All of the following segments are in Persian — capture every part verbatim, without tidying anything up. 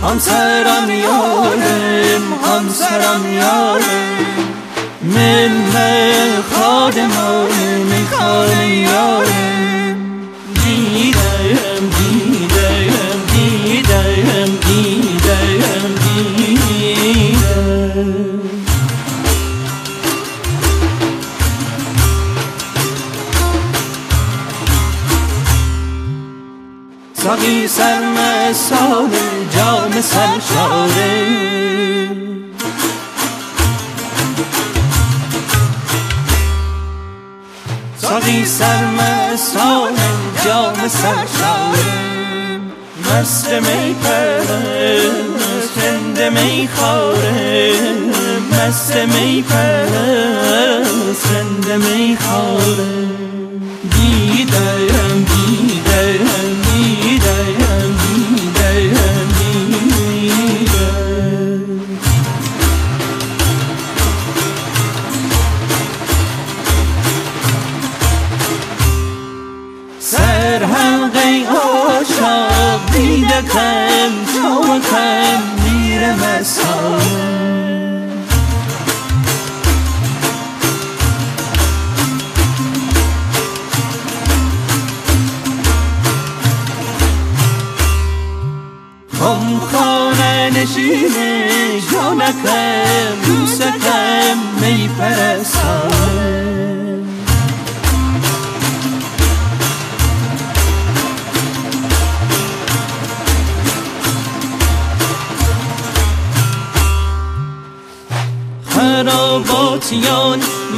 همسرم یارم همسرم یارم من خادمان میخوان یارم دیدم دیدم دیدم دیدم دیدم ساقی سرمستان جام سرشاره ساقی سرمستان جام سرشاره مست می پرست رند می خواره مست می پرست رند می خواره دیدم دیدم دیدم دیدم دیدم سرحلقه عاشق دیده کم تا کم میره مسان هم خانه نشینه جانکم دوستکم می پرستم خراباتیان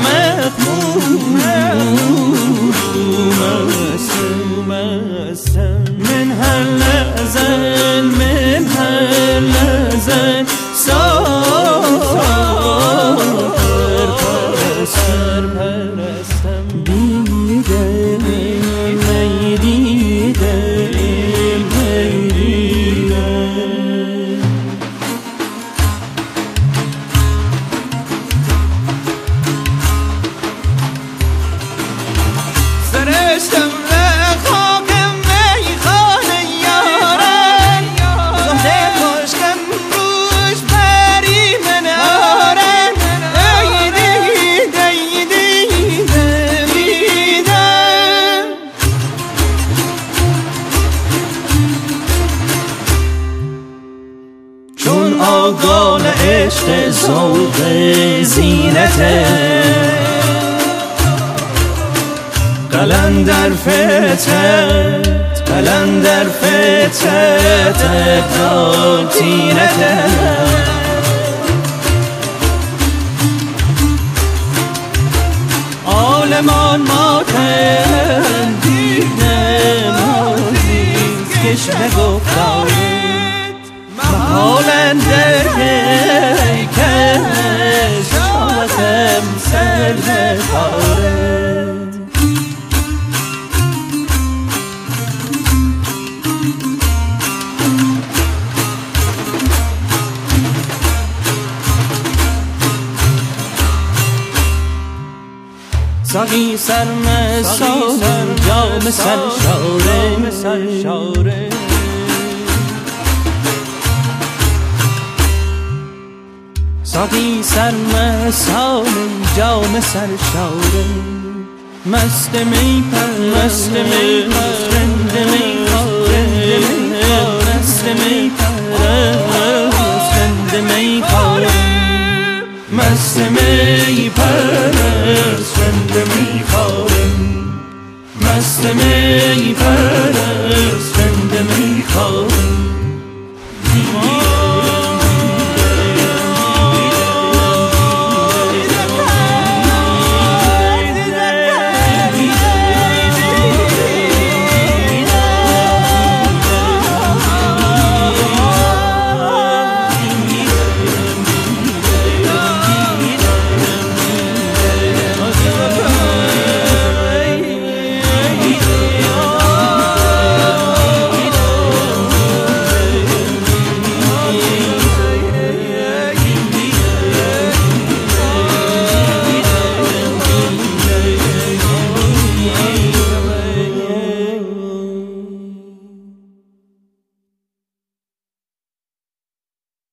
مغموم هستم من هر لحظه من هر لحظه سر پرستم دیدم می دیدم می دیدم سرشتم چون آگال عشق ذوق زینته قلندر فتت قلندر فتت ابدال تینته عالمان ماتن دیدم عزیز کشم گفتاره محالنده کش شاوتم سر بخاره ساقی سرمستان جام سرشاره ساقی سرمستان جام سرشاره مست می پر مست می پر رند می خواره مست می پر رند می خواره مست می پر رند می خواره مست می پر رند می خواره